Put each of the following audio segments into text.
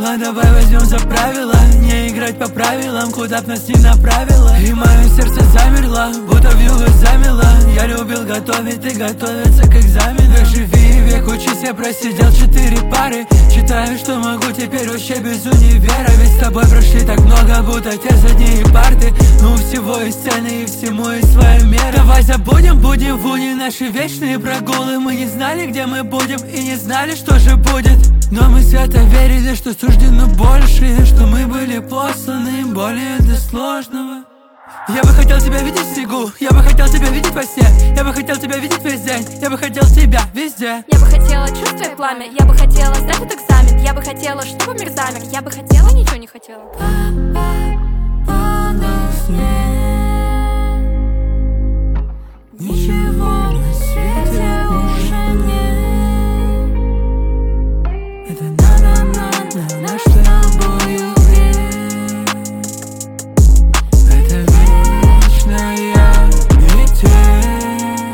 правила, давай возьмем за правило не играть по правилам, куда б нас ни направило. И мое сердце замерло, будто вьюга замело. Я любил готовить и готовиться к экзамену. Живи и век учись, я просидел 4 пары. Считаю, что могу теперь вообще без универа. Ведь с тобой прошли так много, будто те задние парты. Но у всего есть цены и всему есть своя мера. Давай забудем, будем в уни наши вечные прогулы. Мы не знали, где мы будем и не знали, что же будет. Но мы свято верили, что суждено больше, что мы были посланы более до сложного. Я бы хотел тебя видеть в снегу, я бы хотел тебя видеть во сне, я бы хотел тебя видеть весь день, я бы хотел тебя везде. Я бы хотела чувствовать пламя, я бы хотела сдать этот экзамен, я бы хотела, чтобы мир замер, я бы хотела, ничего не хотела. Ничего на свете уже нет. Это на наш с тобою век. Это вечная метель.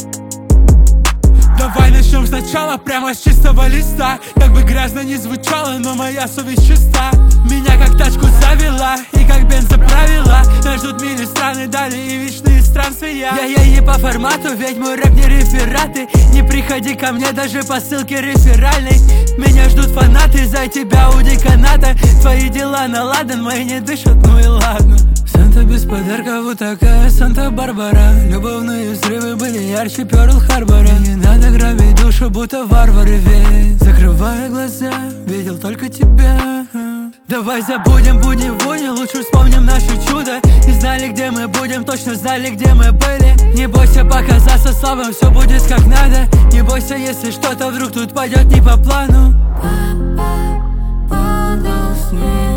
Давай начнем сначала, прямо с чистого листа. Как бы грязно ни звучало, но моя совесть чиста. Меня как тачку завела и как бенз заправила. Нас ждут мили страны дали и вечные странствия. Я не по формату, ведь мой рэп не рефераты. Не приходи ко мне даже по ссылке реферальной. Меня ждут фанаты, за тебя у деканата. Твои дела наладан, мои не дышат, ну и ладно. Санта без подарков, вот такая Санта-Барбара. Любовные взрывы были ярче Пёрл-Харбора. Не надо грабить душу, будто варвары ведь. Закрывая глаза, видел только тебя. Давай забудем будни вони, лучше вспомним наше чудо. Не знали, где мы будем, точно знали, где мы были. Не бойся показаться слабым, все будет как надо. Не бойся, если что-то вдруг тут пойдет не по плану. Падал снег.